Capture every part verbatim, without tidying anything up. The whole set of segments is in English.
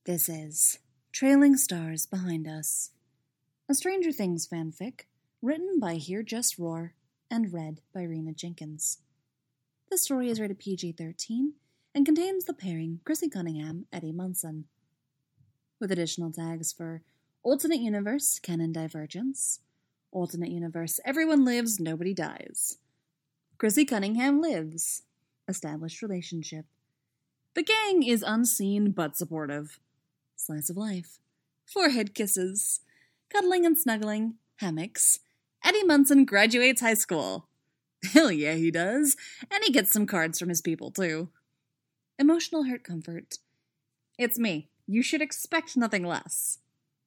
This is Trailing Stars Behind Us, a Stranger Things fanfic written by Hear Just Roar and read by Rena Jenkins. The story is rated P G thirteen and contains the pairing Chrissy Cunningham, Eddie Munson, with additional tags for Alternate Universe, Canon Divergence, Alternate Universe, Everyone Lives, Nobody Dies, Chrissy Cunningham Lives, Established Relationship, The Gang is Unseen but Supportive, Slice of Life, Forehead Kisses, Cuddling and Snuggling, Hammocks, Eddie Munson graduates high school. Hell yeah, he does, and he gets some cards from his people, too. Emotional Hurt Comfort. It's me. You should expect nothing less.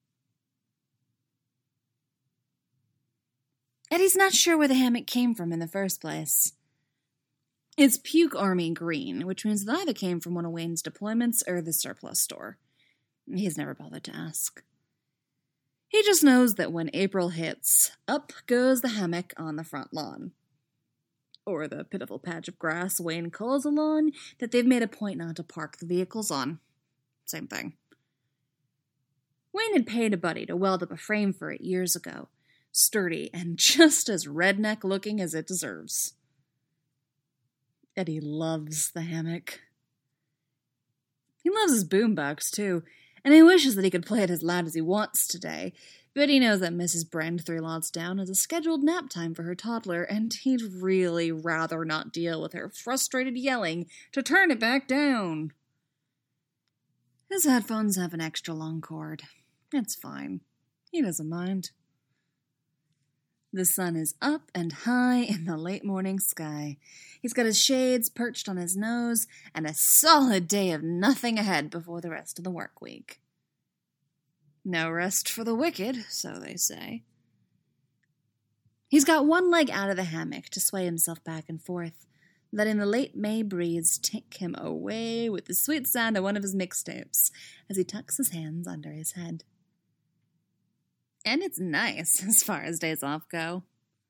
Eddie's not sure where the hammock came from in the first place. It's Puke Army green, which means it either came from one of Wayne's deployments or the surplus store. He's never bothered to ask. He just knows that when April hits, up goes the hammock on the front lawn. Or the pitiful patch of grass Wayne calls a lawn that they've made a point not to park the vehicles on. Same thing. Wayne had paid a buddy to weld up a frame for it years ago. Sturdy and just as redneck looking as it deserves. Eddie loves the hammock. He loves his boombox, too, and he wishes that he could play it as loud as he wants today, but he knows that Missus Brand, three lots down, has a scheduled nap time for her toddler, and he'd really rather not deal with her frustrated yelling to turn it back down. His headphones have an extra long cord. It's fine. He doesn't mind. The sun is up and high in the late morning sky. He's got his shades perched on his nose and a solid day of nothing ahead before the rest of the work week. No rest for the wicked, so they say. He's got one leg out of the hammock to sway himself back and forth, letting the late May breeze take him away with the sweet sound of one of his mixtapes as he tucks his hands under his head. And it's nice as far as days off go.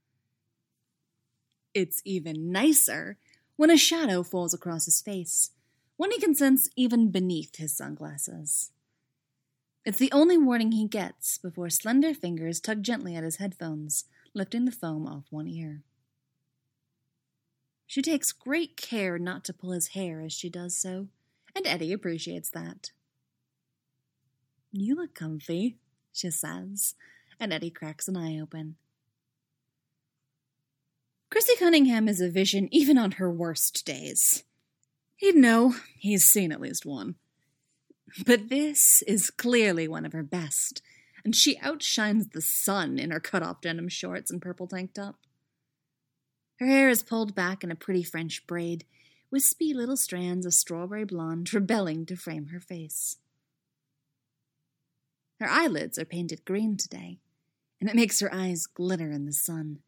It's even nicer when a shadow falls across his face, one he can sense even beneath his sunglasses. It's the only warning he gets before slender fingers tug gently at his headphones, lifting the foam off one ear. She takes great care not to pull his hair as she does so, and Eddie appreciates that. You look comfy, she says, and Eddie cracks an eye open. Chrissy Cunningham is a vision even on her worst days. He'd know. He's seen at least one. But this is clearly one of her best, and she outshines the sun in her cut-off denim shorts and purple tank top. Her hair is pulled back in a pretty French braid, wispy little strands of strawberry blonde rebelling to frame her face. Her eyelids are painted green today, and it makes her eyes glitter in the sun.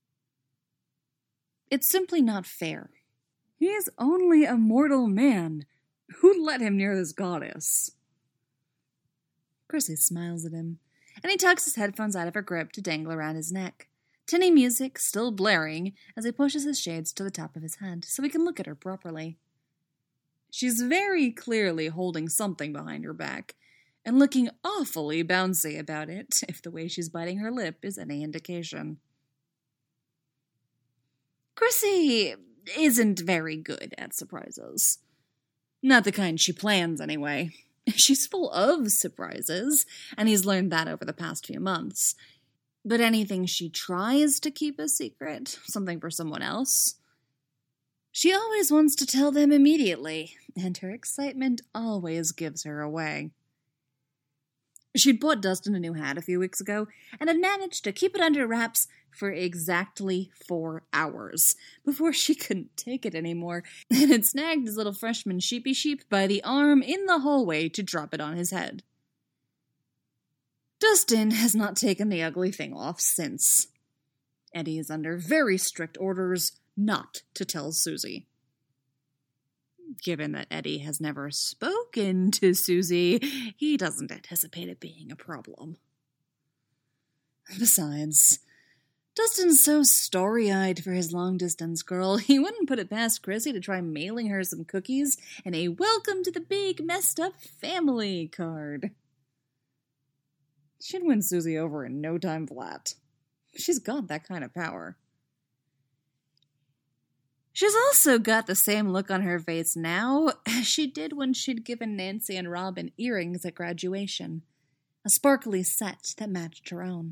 It's simply not fair. He is only a mortal man. Who'd let him near this goddess? Chrissy smiles at him, and he tucks his headphones out of her grip to dangle around his neck, tinny music still blaring as he pushes his shades to the top of his head so he can look at her properly. She's very clearly holding something behind her back, and looking awfully bouncy about it, if the way she's biting her lip is any indication. Chrissy isn't very good at surprises. Not the kind she plans, anyway. She's full of surprises, and he's learned that over the past few months. But anything she tries to keep a secret, something for someone else, she always wants to tell them immediately, and her excitement always gives her away. She'd bought Dustin a new hat a few weeks ago, and had managed to keep it under wraps for exactly four hours, before she couldn't take it anymore, and had snagged his little freshman sheepy sheep by the arm in the hallway to drop it on his head. Dustin has not taken the ugly thing off since. Eddie is under very strict orders not to tell Susie. Given that Eddie has never spoken to Susie, he doesn't anticipate it being a problem. Besides, Dustin's so story-eyed for his long-distance girl, he wouldn't put it past Chrissy to try mailing her some cookies and a welcome to the big messed-up family card. She'd win Susie over in no time flat. She's got that kind of power. She's also got the same look on her face now as she did when she'd given Nancy and Robin earrings at graduation, a sparkly set that matched her own.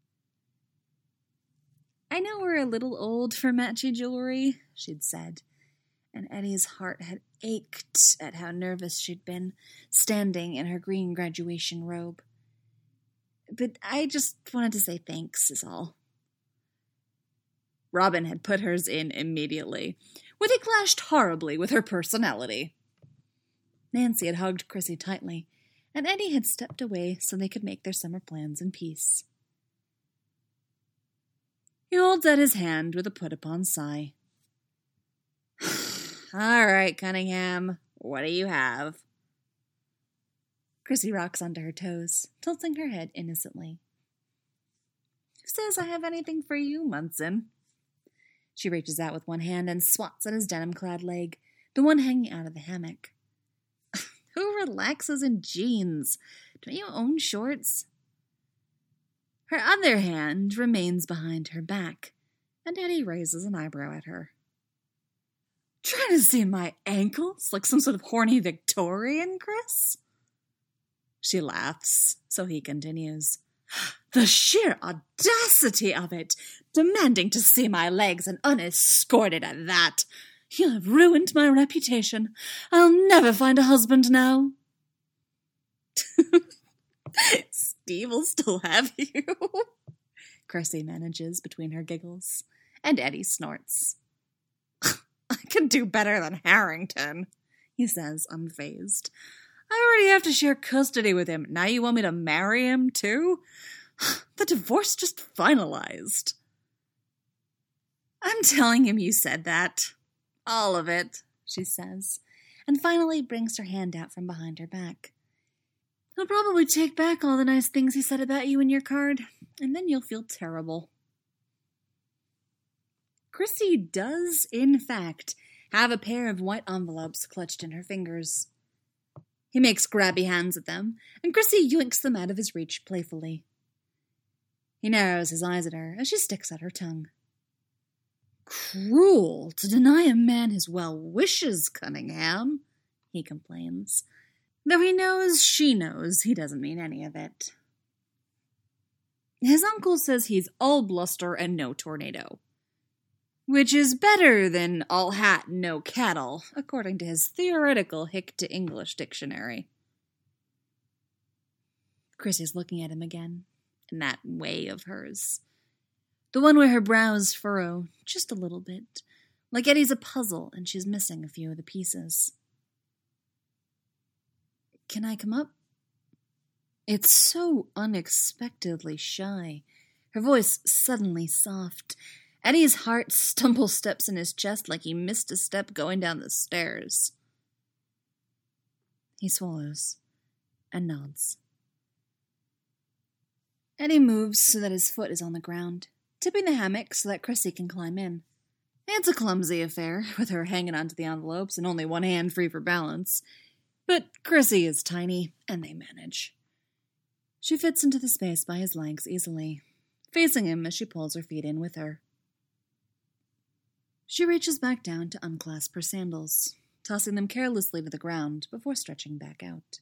"I know we're a little old for matchy jewelry," she'd said, and Eddie's heart had ached at how nervous she'd been, standing in her green graduation robe. "But I just wanted to say thanks, is all." Robin had put hers in immediately, where they clashed horribly with her personality. Nancy had hugged Chrissy tightly, and Eddie had stepped away so they could make their summer plans in peace. He holds out his hand with a put-upon sigh. "All right, Cunningham, what do you have?" Chrissy rocks onto her toes, tilting her head innocently. "Who says I have anything for you, Munson?" She reaches out with one hand and swats at his denim-clad leg, the one hanging out of the hammock. "Who relaxes in jeans? Don't you own shorts?" Her other hand remains behind her back, and Eddie raises an eyebrow at her. "Trying to see my ankles like some sort of horny Victorian, Chris?" She laughs, so he continues. "The sheer audacity of it! Demanding to see my legs and unescorted at that! You have ruined my reputation. I'll never find a husband now." "Steve will still have you," Chrissy manages between her giggles, and Eddie snorts. "I could do better than Harrington," he says, unfazed. "I already have to share custody with him. Now you want me to marry him, too? The divorce just finalized." "I'm telling him you said that. All of it," she says, and finally brings her hand out from behind her back. "He'll probably take back all the nice things he said about you in your card, and then you'll feel terrible." Chrissy does, in fact, have a pair of white envelopes clutched in her fingers. He makes grabby hands at them, and Chrissy yoinks them out of his reach playfully. He narrows his eyes at her as she sticks out her tongue. "Cruel to deny a man his well wishes, Cunningham," he complains, though he knows she knows he doesn't mean any of it. His uncle says he's all bluster and no tornado, which is better than all hat, no cattle, according to his theoretical Hick-to-English dictionary. Chrissy's looking at him again, in that way of hers. The one where her brows furrow just a little bit, like Eddie's a puzzle and she's missing a few of the pieces. "Can I come up?" It's so unexpectedly shy, her voice suddenly soft. Eddie's heart stumble steps in his chest like he missed a step going down the stairs. He swallows and nods. Eddie moves so that his foot is on the ground, tipping the hammock so that Chrissy can climb in. It's a clumsy affair, with her hanging onto the envelopes and only one hand free for balance. But Chrissy is tiny, and they manage. She fits into the space by his legs easily, facing him as she pulls her feet in with her. She reaches back down to unclasp her sandals, tossing them carelessly to the ground before stretching back out.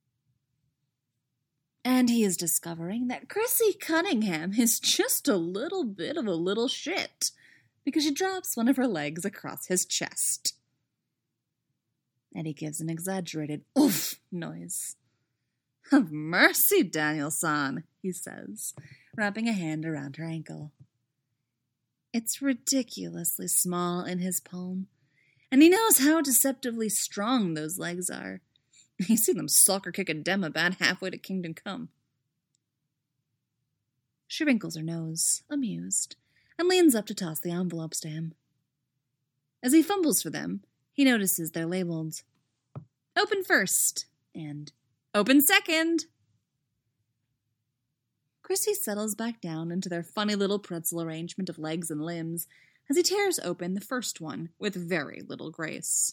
And he is discovering that Chrissy Cunningham is just a little bit of a little shit, because she drops one of her legs across his chest. Eddie gives an exaggerated oof noise. "Have mercy, Daniel-san," he says, wrapping a hand around her ankle. It's ridiculously small in his palm, and he knows how deceptively strong those legs are. He's seen them soccer kick a dem about halfway to Kingdom Come. She wrinkles her nose, amused, and leans up to toss the envelopes to him. As he fumbles for them, he notices they're labeled "Open first" and "Open second." Chrissy settles back down into their funny little pretzel arrangement of legs and limbs as he tears open the first one with very little grace.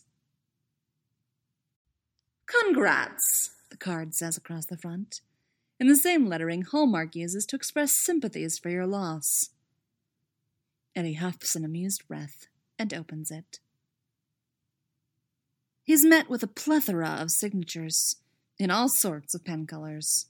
"Congrats," the card says across the front, in the same lettering Hallmark uses to express sympathies for your loss. Eddie huffs an amused breath and opens it. He's met with a plethora of signatures, in all sorts of pen colors.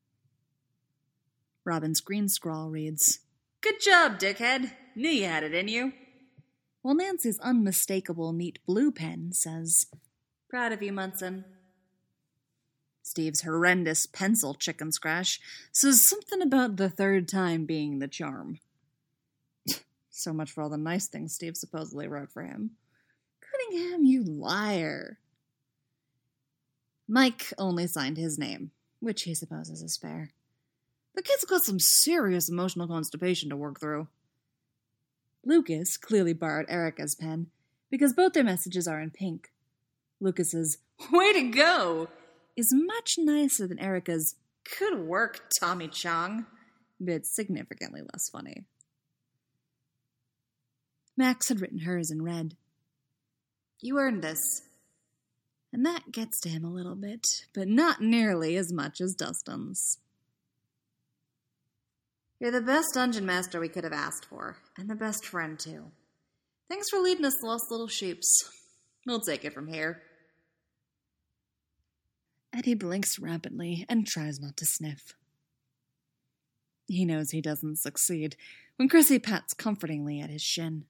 Robin's green scrawl reads, "Good job, dickhead. Knew you had it in you." While Nancy's unmistakable neat blue pen says, "Proud of you, Munson." Steve's horrendous pencil chicken scratch says something about the third time being the charm. So much for all the nice things Steve supposedly wrote for him. Cunningham, you liar. Mike only signed his name, which he supposes is fair. The kid's got some serious emotional constipation to work through. Lucas clearly borrowed Erica's pen, because both their messages are in pink. Lucas's "Way to go!" is much nicer than Erica's "Good work, Tommy Chong," but significantly less funny. Max had written hers in red. "You earned this." And that gets to him a little bit, but not nearly as much as Dustin's. "You're the best dungeon master we could have asked for, and the best friend, too. Thanks for leading us lost little sheeps. We'll take it from here." Eddie blinks rapidly and tries not to sniff. He knows he doesn't succeed when Chrissy pats comfortingly at his shin.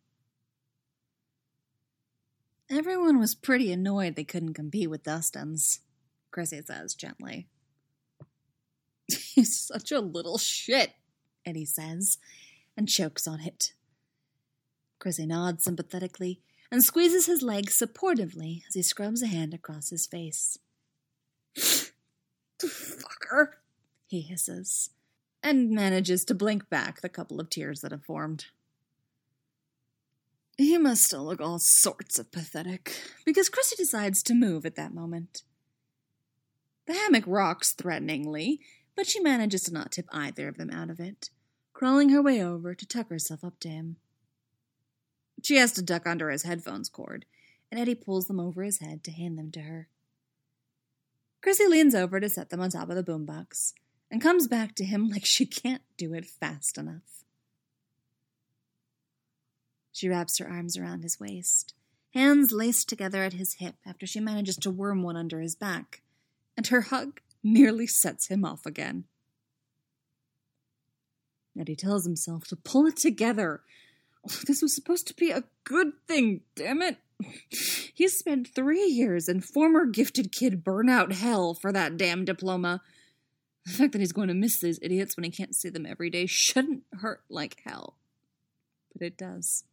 "Everyone was pretty annoyed they couldn't compete with Dustin's," Chrissy says gently. "He's such a little shit," Eddie says, and chokes on it. Chrissy nods sympathetically and squeezes his leg supportively as he scrubs a hand across his face. "Fucker," he hisses, and manages to blink back the couple of tears that have formed. He must still look all sorts of pathetic, because Chrissy decides to move at that moment. The hammock rocks threateningly, but she manages to not tip either of them out of it, crawling her way over to tuck herself up to him. She has to duck under his headphones cord, and Eddie pulls them over his head to hand them to her. Chrissy leans over to set them on top of the boombox, and comes back to him like she can't do it fast enough. She wraps her arms around his waist, hands laced together at his hip after she manages to worm one under his back, and her hug nearly sets him off again. Eddie tells himself to pull it together. Oh, this was supposed to be a good thing, damn it. He's spent three years in former gifted kid burnout hell for that damn diploma. The fact that he's going to miss these idiots when he can't see them every day shouldn't hurt like hell. But it does.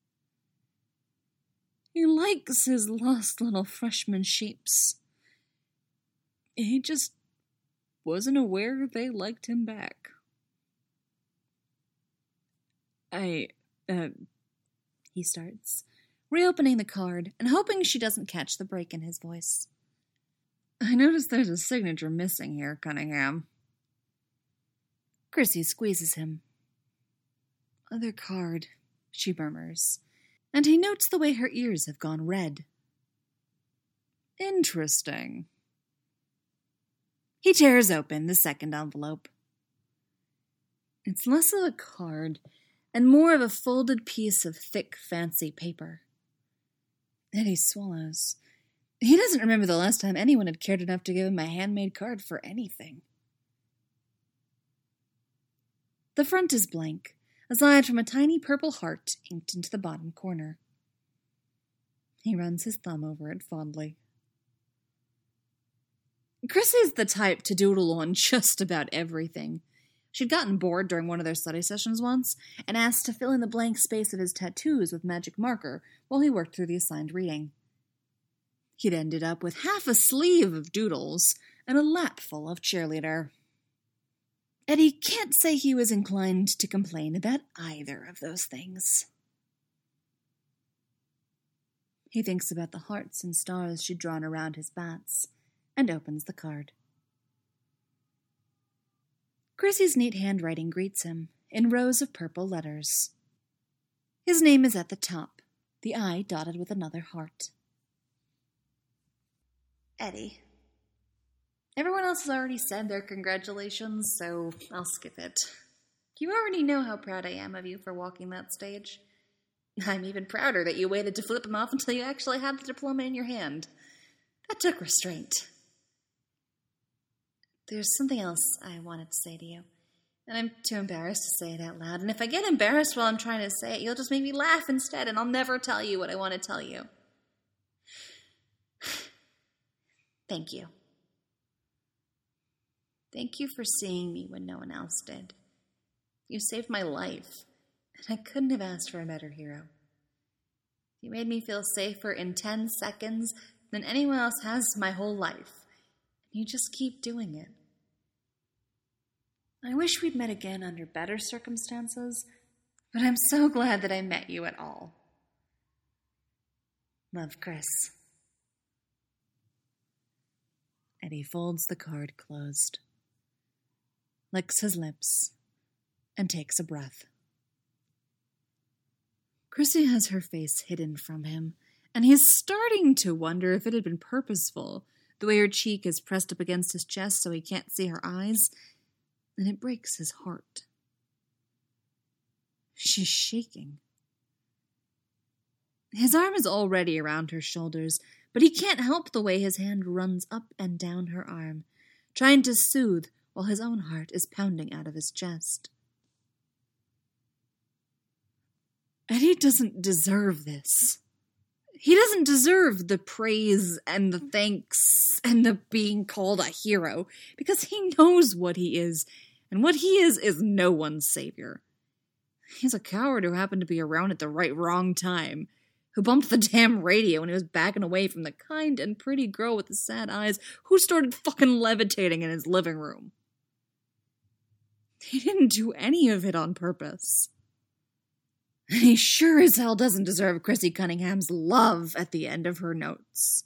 He likes his lost little freshman sheeps. He just wasn't aware they liked him back. I, uh, he starts, reopening the card and hoping she doesn't catch the break in his voice. I noticed there's a signature missing here, Cunningham. Chrissy squeezes him. Other card, she murmurs, and he notes the way her ears have gone red. Interesting. He tears open the second envelope. It's less of a card and more of a folded piece of thick, fancy paper. Eddie swallows. He doesn't remember the last time anyone had cared enough to give him a handmade card for anything. The front is blank, aside from a tiny purple heart inked into the bottom corner. He runs his thumb over it fondly. Chrissy's the type to doodle on just about everything. She'd gotten bored during one of their study sessions once and asked to fill in the blank space of his tattoos with magic marker while he worked through the assigned reading. He'd ended up with half a sleeve of doodles and a lap full of cheerleader. Eddie can't say he was inclined to complain about either of those things. He thinks about the hearts and stars she'd drawn around his bats and opens the card. Chrissy's neat handwriting greets him, in rows of purple letters. His name is at the top, the I dotted with another heart. Eddie. Everyone else has already said their congratulations, so I'll skip it. You already know how proud I am of you for walking that stage. I'm even prouder that you waited to flip him off until you actually had the diploma in your hand. That took restraint. There's something else I wanted to say to you, and I'm too embarrassed to say it out loud, and if I get embarrassed while I'm trying to say it, you'll just make me laugh instead, and I'll never tell you what I want to tell you. Thank you. Thank you for seeing me when no one else did. You saved my life, and I couldn't have asked for a better hero. You made me feel safer in ten seconds than anyone else has my whole life, and you just keep doing it. I wish we'd met again under better circumstances, but I'm so glad that I met you at all. Love, Chris. Eddie folds the card closed, licks his lips, and takes a breath. Chrissy has her face hidden from him, and he's starting to wonder if it had been purposeful, the way her cheek is pressed up against his chest so he can't see her eyes, and it breaks his heart. She's shaking. His arm is already around her shoulders, but he can't help the way his hand runs up and down her arm, trying to soothe while his own heart is pounding out of his chest. Eddie doesn't deserve this. He doesn't deserve the praise and the thanks and the being called a hero, because he knows what he is, and what he is is no one's savior. He's a coward who happened to be around at the right wrong time, who bumped the damn radio when he was backing away from the kind and pretty girl with the sad eyes who started fucking levitating in his living room. He didn't do any of it on purpose. And he sure as hell doesn't deserve Chrissy Cunningham's love at the end of her notes.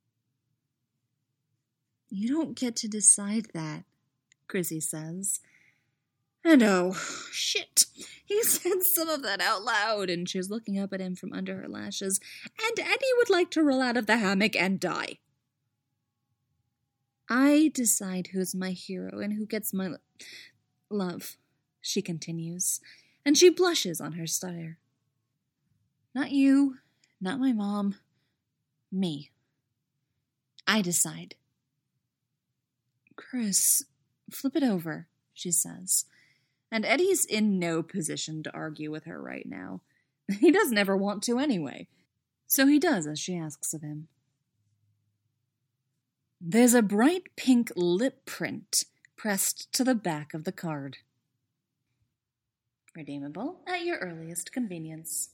You don't get to decide that, Chrissy says. And oh, shit, he said some of that out loud, and she's looking up at him from under her lashes, and Eddie would like to roll out of the hammock and die. I decide who's my hero and who gets my lo- love, she continues, and she blushes on her stutter. Not you, not my mom, me. I decide. Chris, flip it over, she says. And Eddie's in no position to argue with her right now. He doesn't ever want to anyway. So he does as she asks of him. There's a bright pink lip print pressed to the back of the card. Redeemable at your earliest convenience.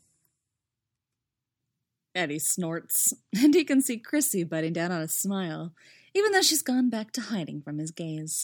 Eddie snorts, and he can see Chrissy biting down on a smile, even though she's gone back to hiding from his gaze.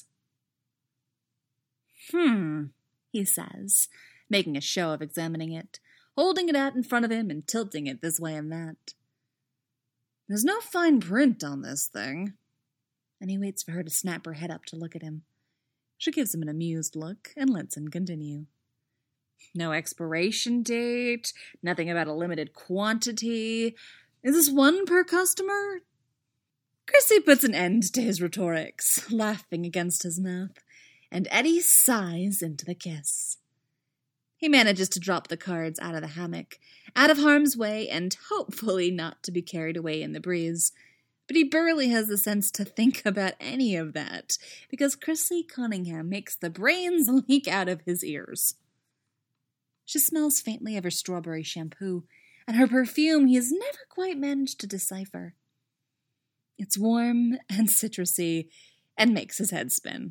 Hmm, he says, making a show of examining it, holding it out in front of him and tilting it this way and that. There's no fine print on this thing. And he waits for her to snap her head up to look at him. She gives him an amused look and lets him continue. No expiration date, nothing about a limited quantity. Is this one per customer? Chrissy puts an end to his rhetorics, laughing against his mouth, and Eddie sighs into the kiss. He manages to drop the cards out of the hammock, out of harm's way, and hopefully not to be carried away in the breeze. But he barely has the sense to think about any of that, because Chrissy Cunningham makes the brains leak out of his ears. She smells faintly of her strawberry shampoo, and her perfume he has never quite managed to decipher. It's warm and citrusy, and makes his head spin.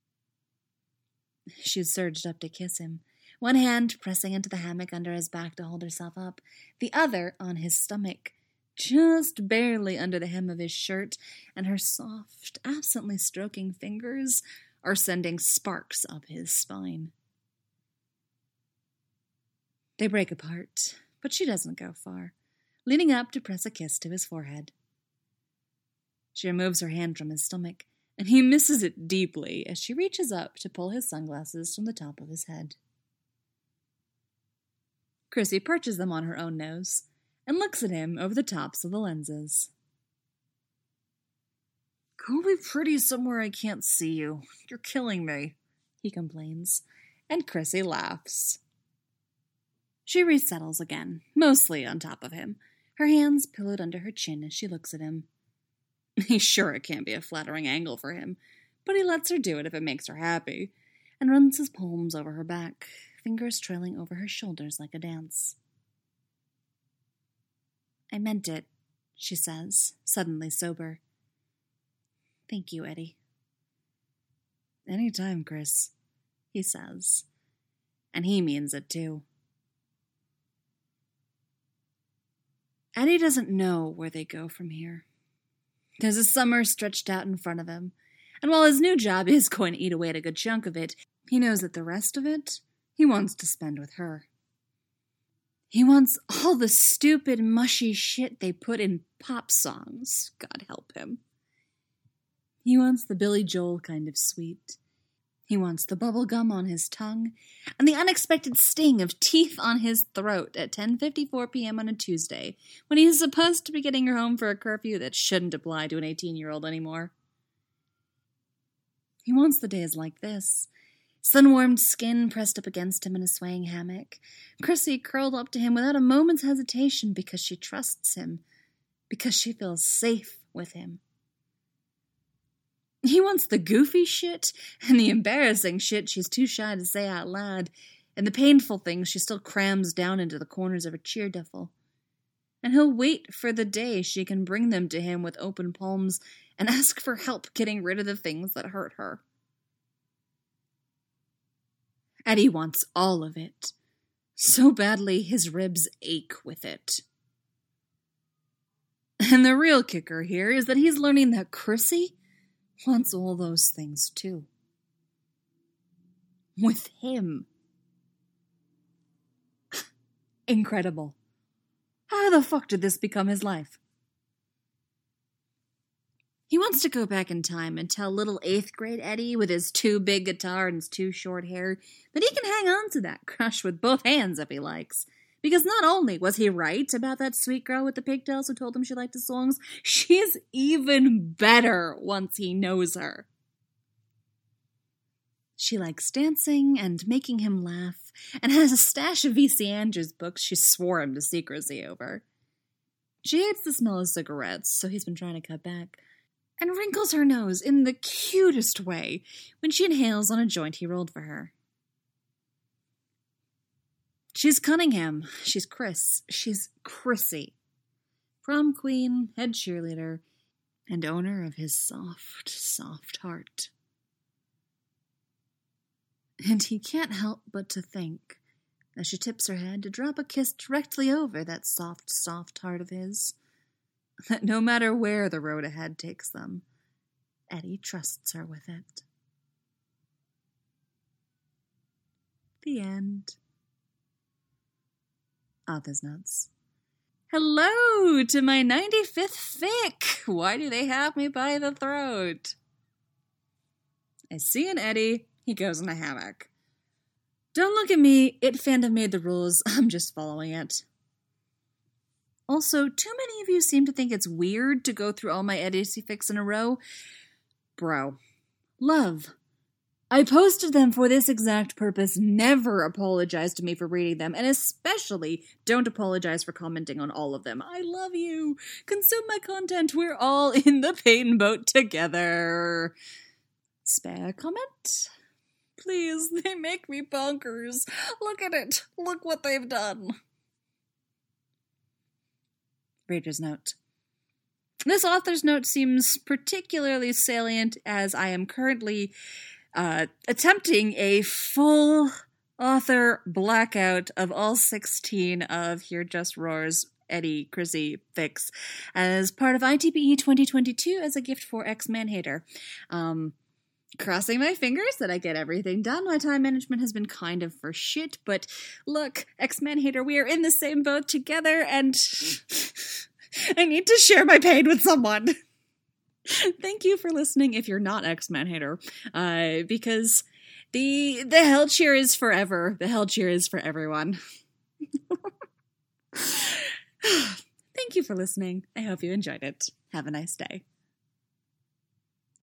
She's surged up to kiss him, one hand pressing into the hammock under his back to hold herself up, the other on his stomach, just barely under the hem of his shirt, and her soft, absently stroking fingers are sending sparks up his spine. They break apart, but she doesn't go far, leaning up to press a kiss to his forehead. She removes her hand from his stomach and he misses it deeply as she reaches up to pull his sunglasses from the top of his head. Chrissy perches them on her own nose and looks at him over the tops of the lenses. Go be pretty somewhere I can't see you. You're killing me, he complains, and Chrissy laughs. She resettles again, mostly on top of him, her hands pillowed under her chin as she looks at him. He's sure it can't be a flattering angle for him, but he lets her do it if it makes her happy, and runs his palms over her back, fingers trailing over her shoulders like a dance. I meant it, she says, suddenly sober. Thank you, Eddie. Anytime, Chris, he says, and he means it too. Eddie doesn't know where they go from here. There's a summer stretched out in front of him, and while his new job is going to eat away at a good chunk of it, he knows that the rest of it he wants to spend with her. He wants all the stupid, mushy shit they put in pop songs, God help him. He wants the Billy Joel kind of sweet. He wants the bubble gum on his tongue and the unexpected sting of teeth on his throat at ten fifty-four p.m. on a Tuesday when he's supposed to be getting her home for a curfew that shouldn't apply to an eighteen-year-old anymore. He wants the days like this. Sun-warmed skin pressed up against him in a swaying hammock. Chrissy curled up to him without a moment's hesitation because she trusts him, because she feels safe with him. He wants the goofy shit and the embarrassing shit she's too shy to say out loud, and the painful things she still crams down into the corners of her cheer duffel. And he'll wait for the day she can bring them to him with open palms and ask for help getting rid of the things that hurt her. Eddie wants all of it, so badly his ribs ache with it. And the real kicker here is that he's learning that Chrissy wants all those things too. With him. Incredible. How the fuck did this become his life? He wants to go back in time and tell little eighth grade Eddie with his too big guitar and his too short hair that he can hang on to that crush with both hands if he likes. Because not only was he right about that sweet girl with the pigtails who told him she liked his songs, she's even better once he knows her. She likes dancing and making him laugh, and has a stash of V C Andrews books she swore him to secrecy over. She hates the smell of cigarettes, so he's been trying to cut back, and wrinkles her nose in the cutest way when she inhales on a joint he rolled for her. She's Cunningham, she's Chris, she's Chrissy. Prom queen, head cheerleader, and owner of his soft, soft heart. And he can't help but to think, as she tips her head to drop a kiss directly over that soft, soft heart of his, that no matter where the road ahead takes them, Eddie trusts her with it. The end. Author's Notes. Hello to my ninety-fifth fic! Why do they have me by the throat? I see an Eddie. He goes in a hammock. Don't look at me. It fandom made the rules. I'm just following it. Also, too many of you seem to think it's weird to go through all my Eddies fics in a row. Bro. Love. I posted them for this exact purpose. Never apologize to me for reading them, and especially don't apologize for commenting on all of them. I love you. Consume my content. We're all in the pain boat together. Spare comment? Please, they make me bonkers. Look at it. Look what they've done. Reader's note. This author's note seems particularly salient as I am currently uh, attempting a full author blackout of all sixteen of Here Just Roars Eddie Chrissy fics as part of I T B E twenty twenty-two as a gift for X-Man-Hater. Um... Crossing my fingers that I get everything done. My time management has been kind of for shit, but look, X-Man-Hater, we are in the same boat together, and I need to share my pain with someone. Thank you for listening if you're not X-Men hater, uh, because the the hell cheer is forever. The hell cheer is for everyone. Thank you for listening. I hope you enjoyed it. Have a nice day.